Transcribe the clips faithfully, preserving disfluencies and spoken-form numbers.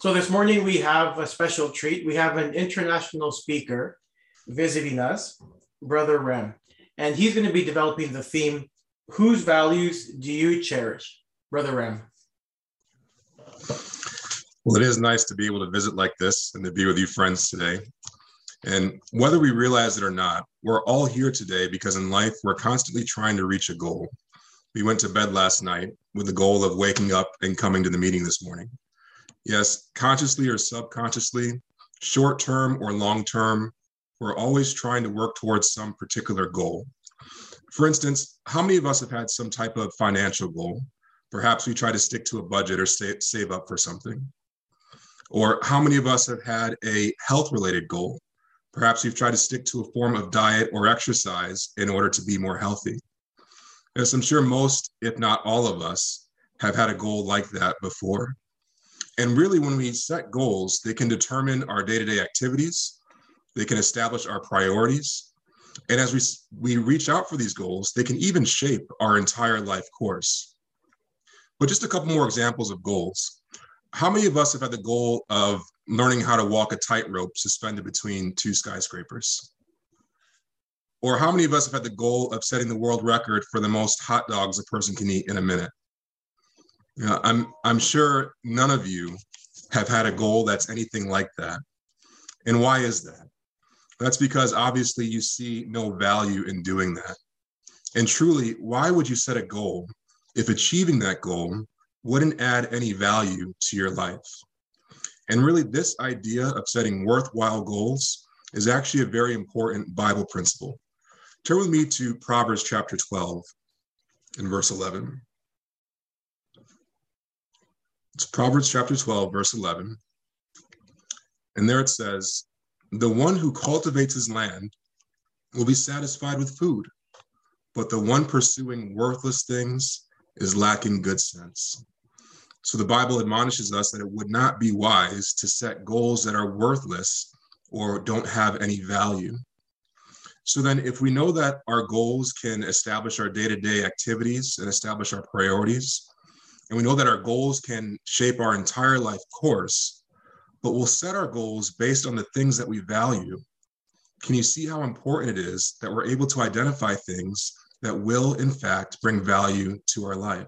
So this morning we have a special treat. We have an international speaker visiting us, Brother Rem, and he's going to be developing the theme, whose values do you cherish? Brother Rem. Well, it is nice to be able to visit like this and to be with you friends today. And whether we realize it or not, we're all here today because in life, we're constantly trying to reach a goal. We went to bed last night with the goal of waking up and coming to the meeting this morning. Yes, consciously or subconsciously, short-term or long-term, we're always trying to work towards some particular goal. For instance, how many of us have had some type of financial goal? Perhaps we try to stick to a budget or save, save up for something. Or how many of us have had a health-related goal? Perhaps you've tried to stick to a form of diet or exercise in order to be more healthy. As I'm sure most, if not all of us, have had a goal like that before. And really, when we set goals, they can determine our day-to-day activities, they can establish our priorities, and as we, we reach out for these goals, they can even shape our entire life course. But just a couple more examples of goals. How many of us have had the goal of learning how to walk a tightrope suspended between two skyscrapers? Or how many of us have had the goal of setting the world record for the most hot dogs a person can eat in a minute? You know, I'm, I'm sure none of you have had a goal that's anything like that. And why is that? That's because obviously you see no value in doing that. And truly, why would you set a goal if achieving that goal wouldn't add any value to your life? And really, this idea of setting worthwhile goals is actually a very important Bible principle. Turn with me to Proverbs chapter twelve and verse eleven. It's Proverbs chapter twelve, verse eleven. And there it says, "The one who cultivates his land will be satisfied with food, but the one pursuing worthless things is lacking good sense." So the Bible admonishes us that it would not be wise to set goals that are worthless or don't have any value. So then if we know that our goals can establish our day-to-day activities and establish our priorities, and we know that our goals can shape our entire life course, but we'll set our goals based on the things that we value, can you see how important it is that we're able to identify things that will, in fact, bring value to our life?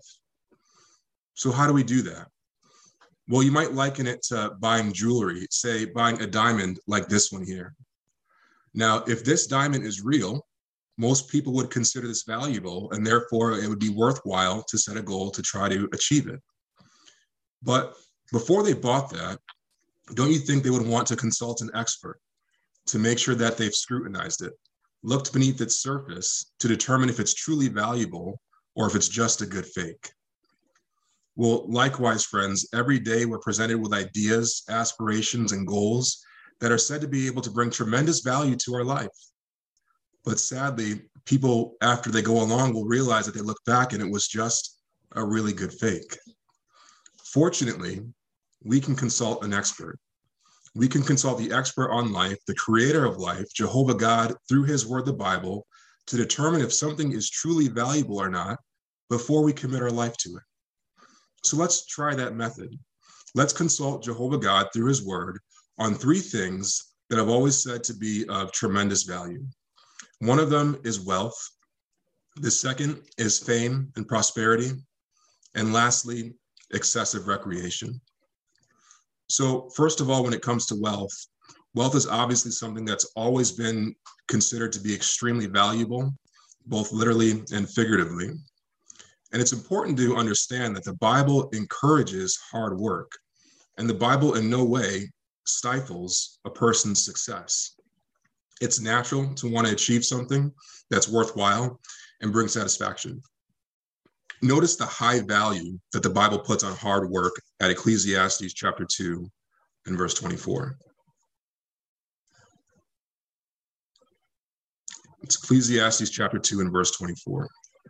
So how do we do that? Well, you might liken it to buying jewelry, say buying a diamond like this one here. Now, if this diamond is real, most people would consider this valuable, and therefore it would be worthwhile to set a goal to try to achieve it. But before they bought that, don't you think they would want to consult an expert to make sure that they've scrutinized it, looked beneath its surface to determine if it's truly valuable or if it's just a good fake? Well, likewise, friends, every day we're presented with ideas, aspirations, and goals that are said to be able to bring tremendous value to our life. But sadly, people, after they go along, will realize that they look back and it was just a really good fake. Fortunately, we can consult an expert. We can consult the expert on life, the creator of life, Jehovah God, through his word, the Bible, to determine if something is truly valuable or not before we commit our life to it. So let's try that method. Let's consult Jehovah God through his word on three things that I've always said to be of tremendous value. One of them is wealth. The second is fame and prosperity. And lastly, excessive recreation. So first of all, when it comes to wealth, wealth is obviously something that's always been considered to be extremely valuable, both literally and figuratively. And it's important to understand that the Bible encourages hard work, and the Bible in no way stifles a person's success. It's natural to want to achieve something that's worthwhile and bring satisfaction. Notice the high value that the Bible puts on hard work at Ecclesiastes chapter two and verse twenty-four. It's Ecclesiastes chapter two and verse twenty-four.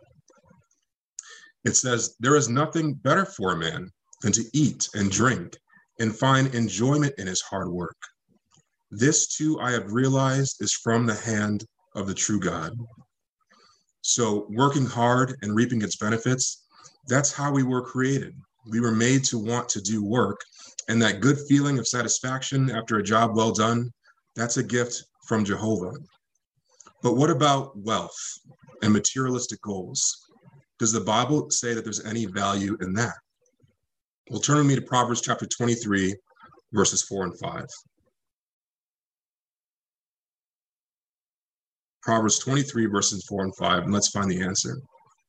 It says, "There is nothing better for a man than to eat and drink and find enjoyment in his hard work. This too I have realized is from the hand of the true God." So working hard and reaping its benefits, that's how we were created. We were made to want to do work, and that good feeling of satisfaction after a job well done, that's a gift from Jehovah. But what about wealth and materialistic goals? Does the Bible say that there's any value in that? Well, turn with me to Proverbs chapter twenty-three, verses four and five. Proverbs twenty-three, verses four and five, and let's find the answer.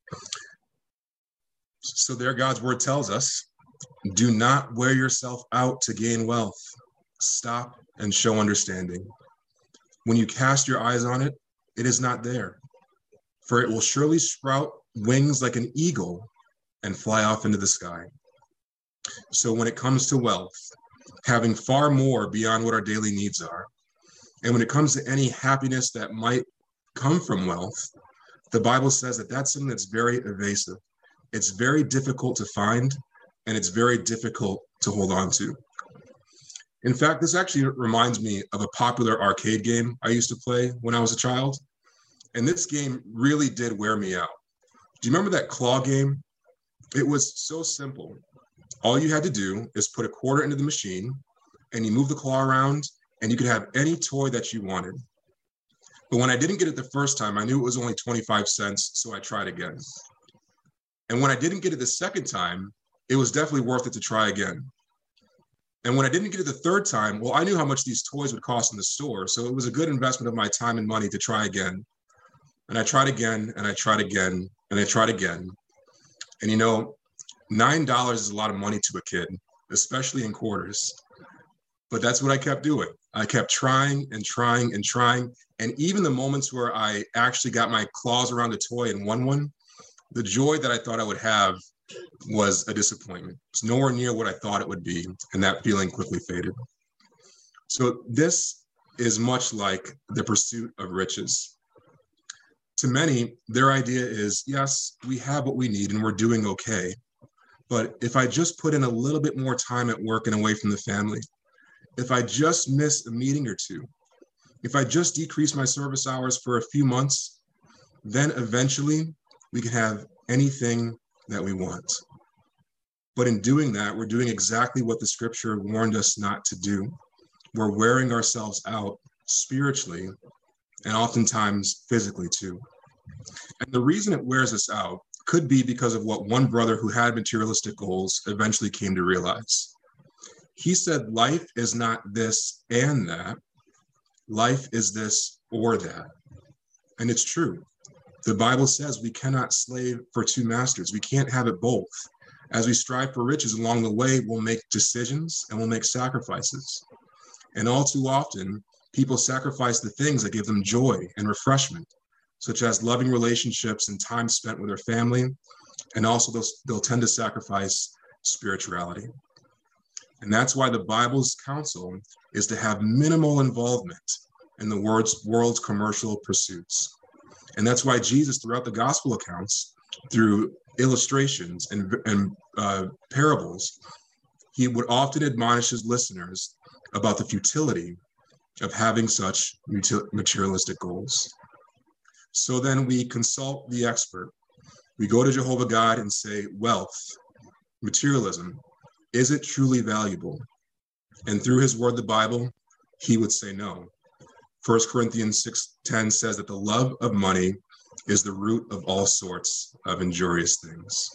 So there God's word tells us, do not wear yourself out to gain wealth. Stop and show understanding. When you cast your eyes on it, it is not there, for it will surely sprout wings like an eagle and fly off into the sky. So when it comes to wealth, having far more beyond what our daily needs are, and when it comes to any happiness that might come from wealth, the Bible says that that's something that's very evasive. It's very difficult to find, and it's very difficult to hold on to. In fact, this actually reminds me of a popular arcade game I used to play when I was a child. And this game really did wear me out. Do you remember that claw game? It was so simple. All you had to do is put a quarter into the machine, and you move the claw around, and you could have any toy that you wanted. But when I didn't get it the first time, I knew it was only twenty-five cents, so I tried again. And when I didn't get it the second time, it was definitely worth it to try again. And when I didn't get it the third time, well, I knew how much these toys would cost in the store, so it was a good investment of my time and money to try again. And I tried again, and I tried again, and I tried again. And you know, nine dollars is a lot of money to a kid, especially in quarters. But that's what I kept doing. I kept trying and trying and trying. And even the moments where I actually got my claws around a toy and won one, the joy that I thought I would have was a disappointment. It's nowhere near what I thought it would be, and that feeling quickly faded. So this is much like the pursuit of riches. To many, their idea is, yes, we have what we need and we're doing okay. But if I just put in a little bit more time at work and away from the family, if I just miss a meeting or two, if I just decrease my service hours for a few months, then eventually we can have anything that we want. But in doing that, we're doing exactly what the scripture warned us not to do. We're wearing ourselves out spiritually and oftentimes physically too. And the reason it wears us out could be because of what one brother who had materialistic goals eventually came to realize. He said, life is not this and that. Life is this or that. And it's true. The Bible says we cannot slave for two masters. We can't have it both. As we strive for riches along the way, we'll make decisions and we'll make sacrifices. And all too often, people sacrifice the things that give them joy and refreshment, such as loving relationships and time spent with their family. And also they'll, they'll tend to sacrifice spirituality. And that's why the Bible's counsel is to have minimal involvement in the world's, world's commercial pursuits. And that's why Jesus, throughout the gospel accounts, through illustrations and, and uh, parables, he would often admonish his listeners about the futility of having such materialistic goals. So then we consult the expert. We go to Jehovah God and say, wealth, materialism, is it truly valuable? And through his word, the Bible, he would say no. First Corinthians six ten says that the love of money is the root of all sorts of injurious things.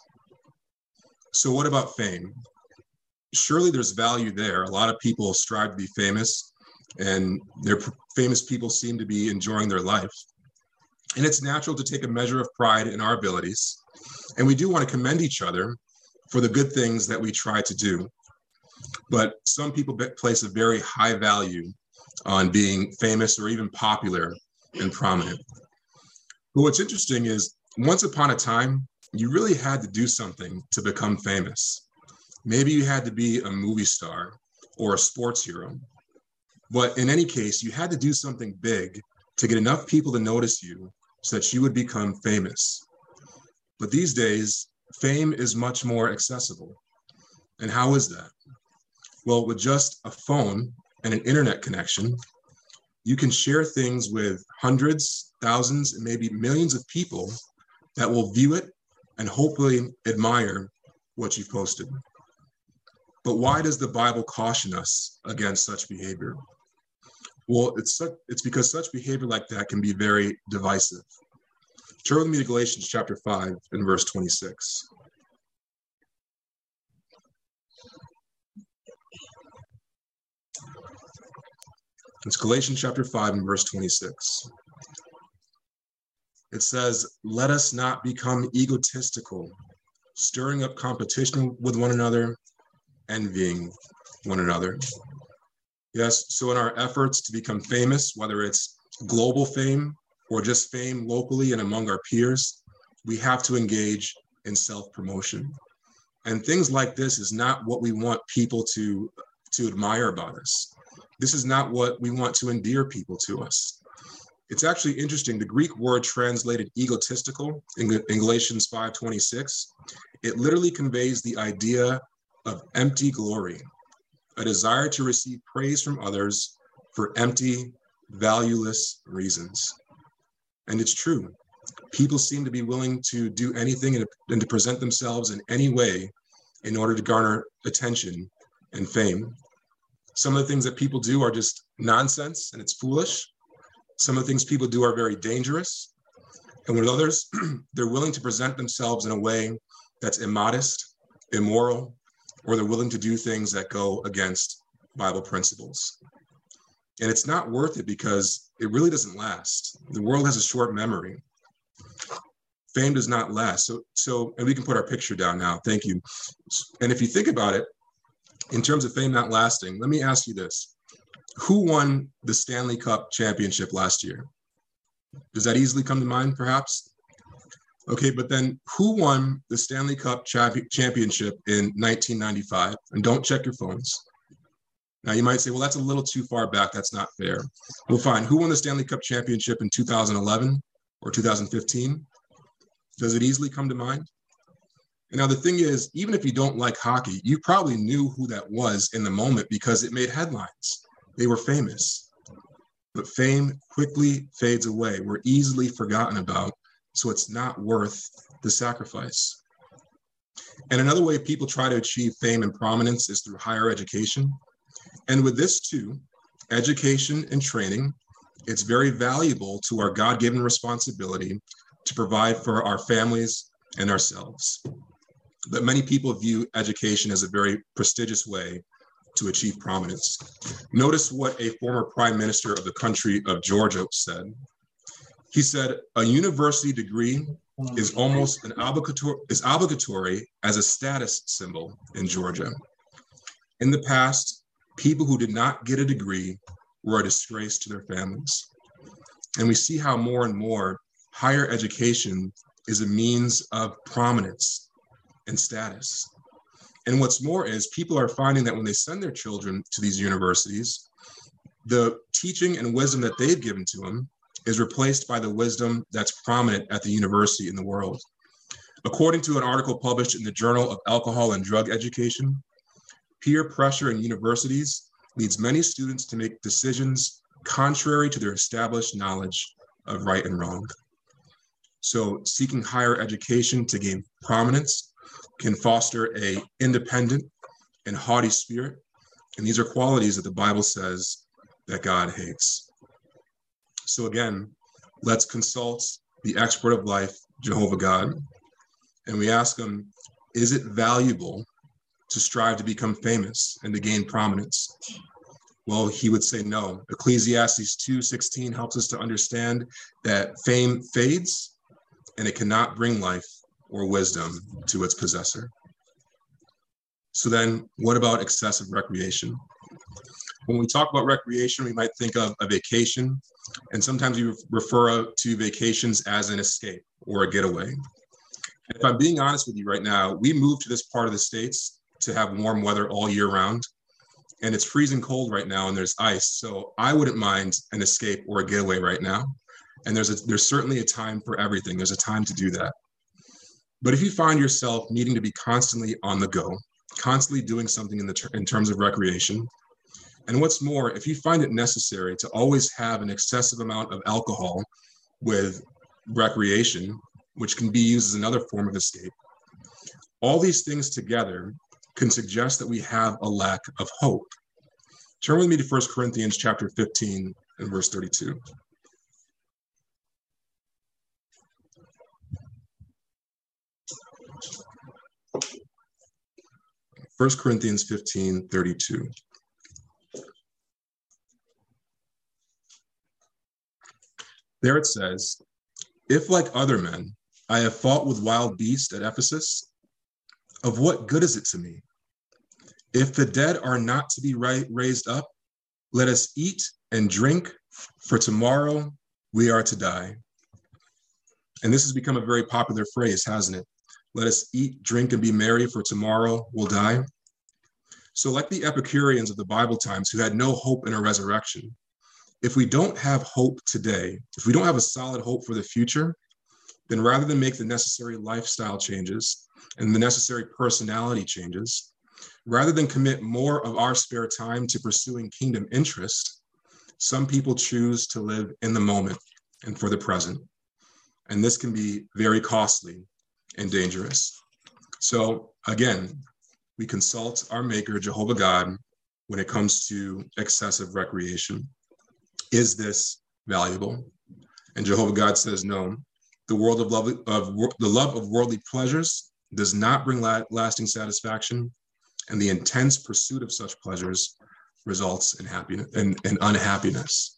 So what about fame? Surely there's value there. A lot of people strive to be famous, and their famous people seem to be enjoying their life. And it's natural to take a measure of pride in our abilities. And we do want to commend each other for the good things that we try to do. But some people place a very high value on being famous or even popular and prominent. But what's interesting is, once upon a time, you really had to do something to become famous. Maybe you had to be a movie star or a sports hero. But in any case, you had to do something big to get enough people to notice you so that you would become famous. But these days, fame is much more accessible. And how is that? Well, with just a phone and an internet connection, you can share things with hundreds, thousands, and maybe millions of people that will view it and hopefully admire what you've posted. But why does the Bible caution us against such behavior? Well, it's, such, it's because such behavior like that can be very divisive. Turn with me to Galatians chapter five and verse twenty-six. It's Galatians chapter five and verse twenty-six. It says, "Let us not become egotistical, stirring up competition with one another, envying one another." Yes, so in our efforts to become famous, whether it's global fame or just fame locally and among our peers, we have to engage in self-promotion. And things like this is not what we want people to, to admire about us. This is not what we want to endear people to us. It's actually interesting. The Greek word translated egotistical in, in Galatians five twenty-six, it literally conveys the idea of empty glory, a desire to receive praise from others for empty, valueless reasons. And it's true. People seem to be willing to do anything and, and to present themselves in any way in order to garner attention and fame. Some of the things that people do are just nonsense and it's foolish. Some of the things people do are very dangerous. And with others, they're willing to present themselves in a way that's immodest, immoral, or they're willing to do things that go against Bible principles. And it's not worth it because it really doesn't last. The world has a short memory. Fame does not last. So, so, and we can put our picture down now. Thank you. And if you think about it, in terms of fame not lasting, let me ask you this. Who won the Stanley Cup championship last year? Does that easily come to mind, perhaps? Okay, but then who won the Stanley Cup champ- championship in nineteen ninety-five? And don't check your phones. Now, you might say, well, that's a little too far back. That's not fair. Well, fine. Who won the Stanley Cup championship in two thousand eleven or two thousand fifteen? Does it easily come to mind? And now, the thing is, even if you don't like hockey, you probably knew who that was in the moment because it made headlines. They were famous. But fame quickly fades away. We're easily forgotten about, so it's not worth the sacrifice. And another way people try to achieve fame and prominence is through higher education. And with this too, education and training, it's very valuable to our God-given responsibility to provide for our families and ourselves. But many people view education as a very prestigious way to achieve prominence. Notice what a former prime minister of the country of Georgia said. He said, "A university degree is almost an obligatory, is obligatory as a status symbol in Georgia. In the past, people who did not get a degree were a disgrace to their families." And we see how more and more higher education is a means of prominence and status. And what's more is people are finding that when they send their children to these universities, the teaching and wisdom that they've given to them is replaced by the wisdom that's prominent at the university in the world. According to an article published in the Journal of Alcohol and Drug Education, peer pressure in universities leads many students to make decisions contrary to their established knowledge of right and wrong. So seeking higher education to gain prominence can foster a independent and haughty spirit. And these are qualities that the Bible says that God hates. So again, let's consult the expert of life, Jehovah God, and we ask him, is it valuable to strive to become famous and to gain prominence? Well, he would say no. Ecclesiastes two sixteen helps us to understand that fame fades and it cannot bring life or wisdom to its possessor. So then what about excessive recreation? When we talk about recreation, we might think of a vacation, and sometimes we refer to vacations as an escape or a getaway. And if I'm being honest with you right now, we moved to this part of the States to have warm weather all year round, and it's freezing cold right now and there's ice. So I wouldn't mind an escape or a getaway right now. And there's a, there's certainly a time for everything. There's a time to do that. But if you find yourself needing to be constantly on the go, constantly doing something in the ter- in terms of recreation, and what's more, if you find it necessary to always have an excessive amount of alcohol with recreation, which can be used as another form of escape, all these things together can suggest that we have a lack of hope. Turn with me to First Corinthians chapter fifteen and verse thirty-two. First Corinthians fifteen, thirty-two. There it says, if like other men, I have fought with wild beasts at Ephesus, of what good is it to me? If the dead are not to be raised up, let us eat and drink, for tomorrow we are to die. And this has become a very popular phrase, hasn't it? Let us eat, drink, and be merry, for tomorrow we'll die. So like the Epicureans of the Bible times who had no hope in a resurrection, if we don't have hope today, if we don't have a solid hope for the future, then rather than make the necessary lifestyle changes and the necessary personality changes, rather than commit more of our spare time to pursuing kingdom interest, some people choose to live in the moment and for the present. And this can be very costly and dangerous. So again, we consult our maker, Jehovah God, when it comes to excessive recreation. Is this valuable? And Jehovah God says, no. The world of love of the love of worldly pleasures does not bring la- lasting satisfaction, and the intense pursuit of such pleasures results in happiness and, and unhappiness.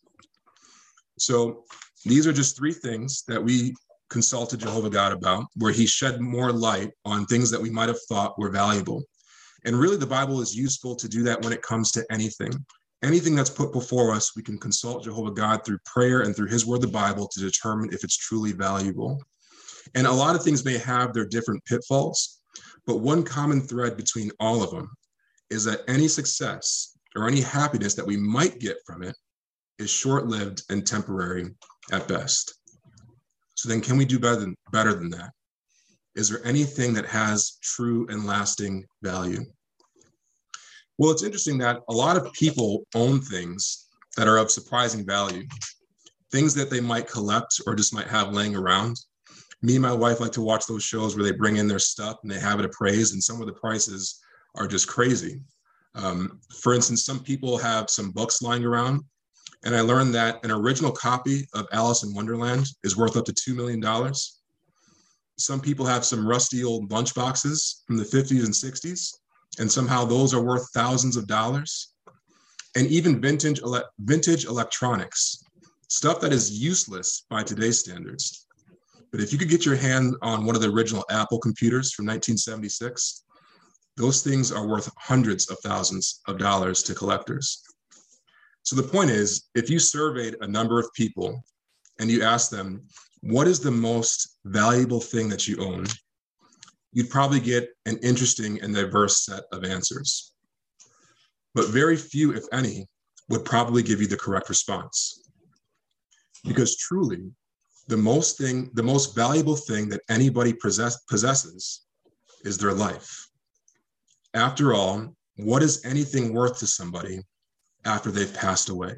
So these are just three things that we consulted Jehovah God about, where he shed more light on things that we might have thought were valuable. And really, the Bible is useful to do that when it comes to anything. Anything that's put before us, we can consult Jehovah God through prayer and through his word, the Bible, to determine if it's truly valuable. And a lot of things may have their different pitfalls, but one common thread between all of them is that any success or any happiness that we might get from it is short-lived and temporary at best. So then can we do better than, better than that? Is there anything that has true and lasting value? Well, it's interesting that a lot of people own things that are of surprising value, things that they might collect or just might have laying around. Me and my wife like to watch those shows where they bring in their stuff and they have it appraised, and some of the prices are just crazy. Um, for instance, some people have some books lying around, and I learned that an original copy of Alice in Wonderland is worth up to two million dollars. Some people have some rusty old lunchboxes from the fifties and sixties, and somehow those are worth thousands of dollars. And even vintage, ele- vintage electronics, stuff that is useless by today's standards. But if you could get your hand on one of the original Apple computers from nineteen seventy-six, those things are worth hundreds of thousands of dollars to collectors. So the point is, if you surveyed a number of people and you asked them, what is the most valuable thing that you own? You'd probably get an interesting and diverse set of answers. But very few, if any, would probably give you the correct response. Because truly, the most thing, the most valuable thing that anybody possess, possesses is their life. After all, what is anything worth to somebody after they've passed away?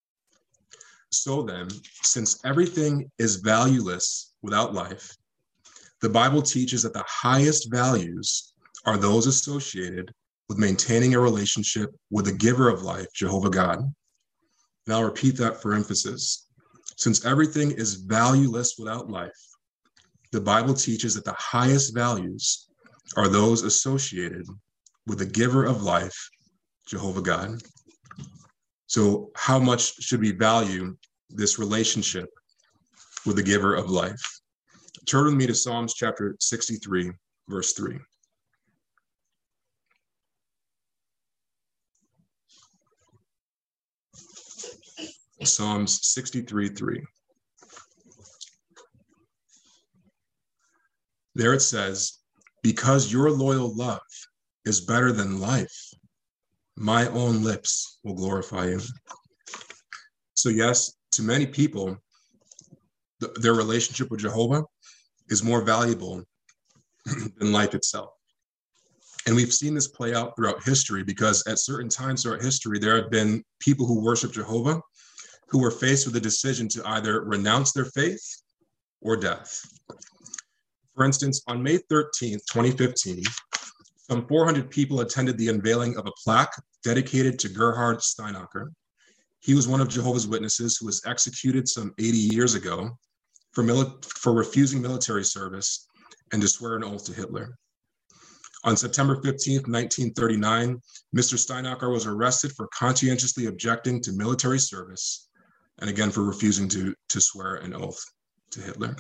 So then, since everything is valueless without life, the Bible teaches that the highest values are those associated with maintaining a relationship with the giver of life, Jehovah God. And I'll repeat that for emphasis. Since everything is valueless without life, the Bible teaches that the highest values are those associated with the giver of life, Jehovah God. So how much should we value this relationship with the giver of life? Turn with me to Psalms chapter sixty-three, verse three. Psalms sixty-three, three. There it says, because your loyal love is better than life, my own lips will glorify you. So yes, to many people, th- their relationship with Jehovah is more valuable than life itself. And we've seen this play out throughout history, because at certain times throughout history, there have been people who worship Jehovah who were faced with a decision to either renounce their faith or death. For instance, on May thirteenth, twenty fifteen, Some four hundred people attended the unveiling of a plaque dedicated to Gerhard Steinacher. He was one of Jehovah's Witnesses who was executed some eighty years ago for, mili- for refusing military service and to swear an oath to Hitler. On September fifteenth, nineteen thirty-nine, Mister Steinacher was arrested for conscientiously objecting to military service and again for refusing to, to swear an oath to Hitler.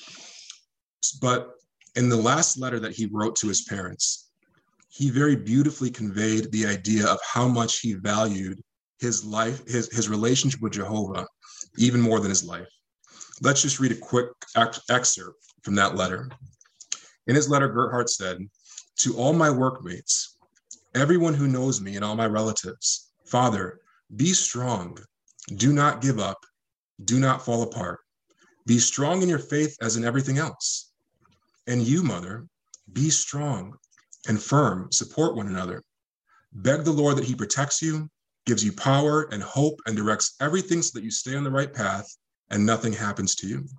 But in the last letter that he wrote to his parents, he very beautifully conveyed the idea of how much he valued his life, his, his relationship with Jehovah, even more than his life. Let's just read a quick ex- excerpt from that letter. In his letter, Gerhard said, "To all my workmates, everyone who knows me and all my relatives, Father, be strong, do not give up, do not fall apart. Be strong in your faith as in everything else. And you, Mother, be strong and firm, support one another. Beg the Lord that he protects you, gives you power and hope, and directs everything so that you stay on the right path and nothing happens to you.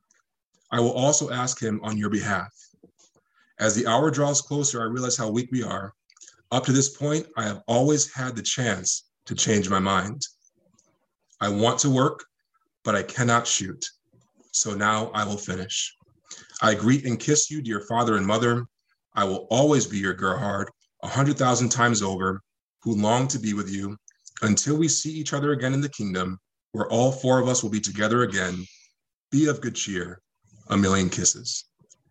I will also ask him on your behalf. As the hour draws closer, I realize how weak we are. Up to this point, I have always had the chance to change my mind. I want to work, but I cannot shoot. So now I will finish. I greet and kiss you, dear father and mother. I will always be your Gerhard, a hundred thousand times over, who long to be with you until we see each other again in the kingdom, where all four of us will be together again. Be of good cheer. A million kisses."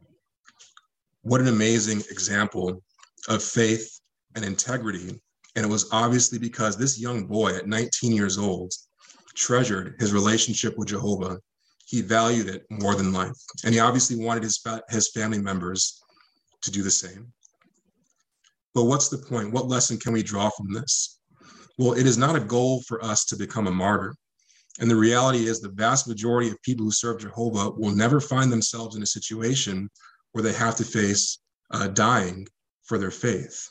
What an amazing example of faith and integrity. And it was obviously because this young boy at nineteen years old treasured his relationship with Jehovah. He valued it more than life. And he obviously wanted his, fa- his family members to do the same. But what's the point? What lesson can we draw from this? Well, it is not a goal for us to become a martyr. And the reality is the vast majority of people who serve Jehovah will never find themselves in a situation where they have to face uh, dying for their faith.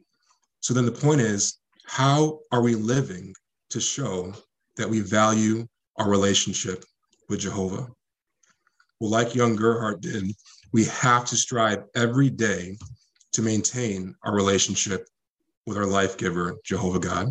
So then the point is, how are we living to show that we value our relationship with Jehovah? Well, like young Gerhard did, we have to strive every day to maintain our relationship with our life giver, Jehovah God.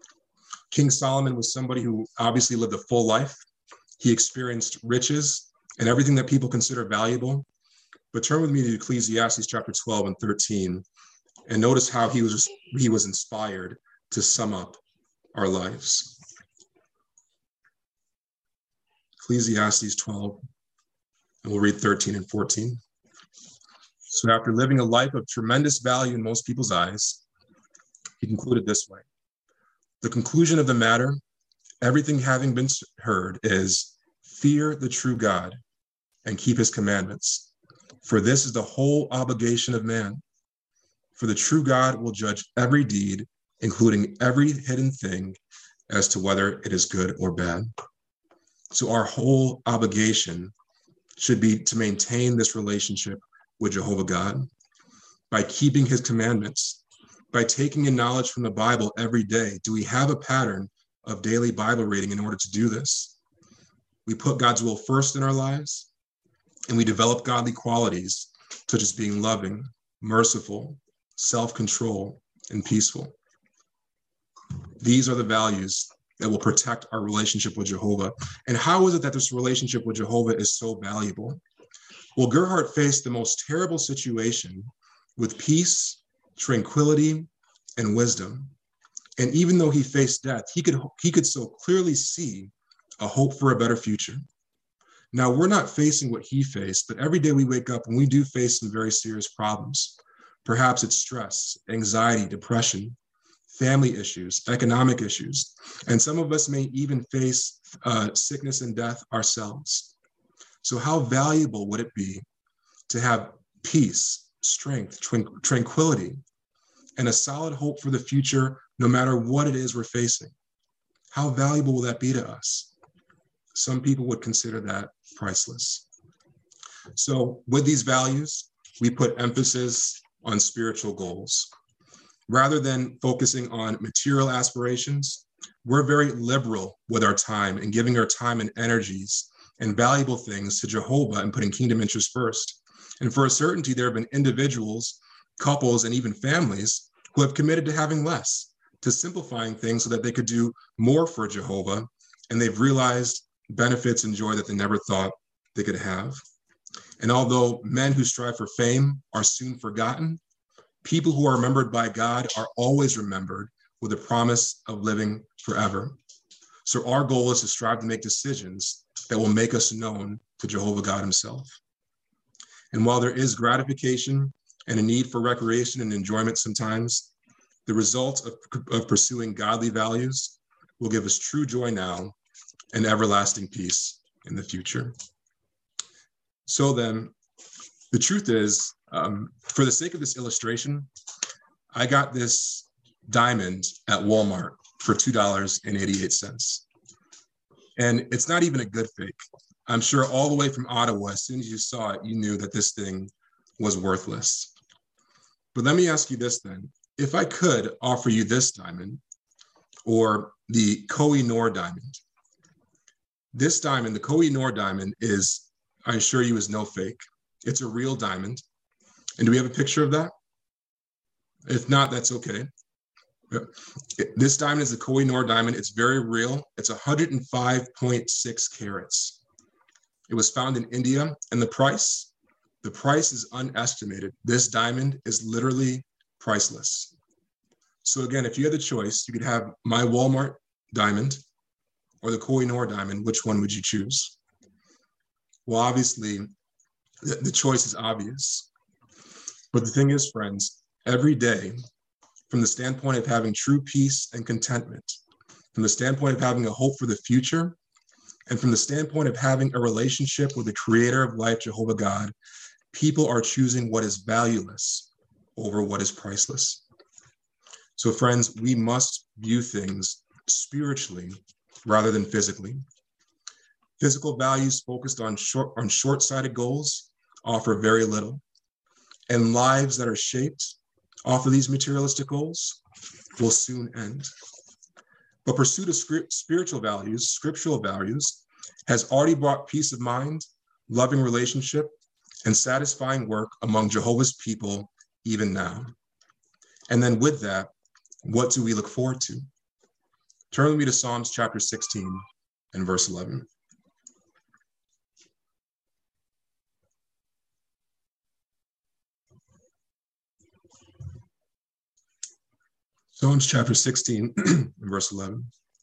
King Solomon was somebody who obviously lived a full life. He experienced riches and everything that people consider valuable. But turn with me to Ecclesiastes chapter twelve and thirteen, and notice how he was, he was inspired to sum up our lives. Ecclesiastes twelve, and we'll read thirteen and fourteen. So after living a life of tremendous value in most people's eyes, he concluded this way: "The conclusion of the matter, everything having been heard, is fear the true God and keep his commandments. For this is the whole obligation of man. For the true God will judge every deed, including every hidden thing, as to whether it is good or bad." So our whole obligation should be to maintain this relationship with Jehovah God by keeping his commandments, by taking in knowledge from the Bible every day. Do we have a pattern of daily Bible reading in order to do this? We put God's will first in our lives, and we develop godly qualities such as being loving, merciful, self-control, and peaceful. These are the values that will protect our relationship with Jehovah. And how is it that this relationship with Jehovah is so valuable? Well, Gerhard faced the most terrible situation with peace, tranquility, and wisdom. And even though he faced death, he could, he could so clearly see a hope for a better future. Now, we're not facing what he faced, but every day we wake up and we do face some very serious problems. Perhaps it's stress, anxiety, depression, family issues, economic issues, and some of us may even face uh, sickness and death ourselves. So how valuable would it be to have peace, strength, tran- tranquility, and a solid hope for the future, no matter what it is we're facing? How valuable will that be to us? Some people would consider that priceless. So with these values, we put emphasis on spiritual goals. Rather than focusing on material aspirations, we're very liberal with our time and giving our time and energies and valuable things to Jehovah and putting kingdom interests first. And for a certainty, there have been individuals couples, and even families who have committed to having less, to simplifying things so that they could do more for Jehovah, and they've realized benefits and joy that they never thought they could have. And although men who strive for fame are soon forgotten, people who are remembered by God are always remembered with the promise of living forever. So our goal is to strive to make decisions that will make us known to Jehovah God himself. And while there is gratification and a need for recreation and enjoyment sometimes, the results of, of pursuing godly values will give us true joy now and everlasting peace in the future. So then, the truth is, um, for the sake of this illustration, I got this diamond at Walmart for two dollars and eighty-eight cents. And it's not even a good fake. I'm sure all the way from Ottawa, as soon as you saw it, you knew that this thing was worthless. But let me ask you this then. If I could offer you this diamond, or the Koh-i-Noor diamond, this diamond, the Koh-i-Noor diamond, is, I assure you, is no fake. It's a real diamond. And do we have a picture of that? If not, that's okay. This diamond is the Koh-i-Noor diamond. It's very real. It's one hundred five point six carats. It was found in India, and the price, the price is unestimated. This diamond is literally priceless. So again, if you had the choice, you could have my Walmart diamond or the Koh-i-Noor diamond. Which one would you choose? Well, obviously, the, the choice is obvious. But the thing is, friends, every day, from the standpoint of having true peace and contentment, from the standpoint of having a hope for the future, and from the standpoint of having a relationship with the creator of life, Jehovah God, people are choosing what is valueless over what is priceless. So friends, we must view things spiritually rather than physically. Physical values focused on short, on short-sighted goals offer very little, and lives that are shaped off of these materialistic goals will soon end. But pursuit of spiritual values, scriptural values, has already brought peace of mind, loving relationship, and satisfying work among Jehovah's people even now. And then with that, what do we look forward to? Turn with me to Psalms chapter sixteen and verse eleven. Psalms chapter sixteen, verse eleven.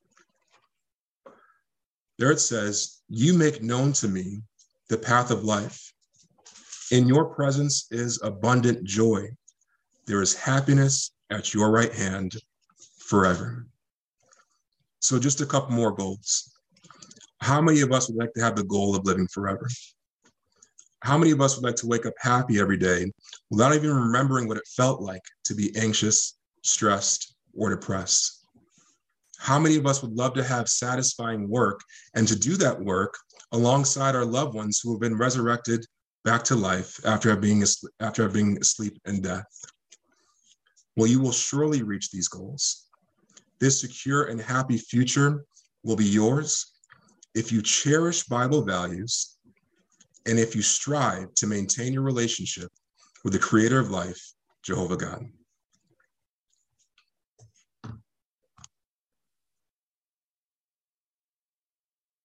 There it says, "You make known to me the path of life. In your presence is abundant joy. There is happiness at your right hand forever." So just a couple more goals. How many of us would like to have the goal of living forever? How many of us would like to wake up happy every day without even remembering what it felt like to be anxious, stressed, or depressed? How many of us would love to have satisfying work and to do that work alongside our loved ones who have been resurrected back to life after being asleep, after being asleep in death? Well, you will surely reach these goals. This secure and happy future will be yours if you cherish Bible values and if you strive to maintain your relationship with the creator of life, Jehovah God.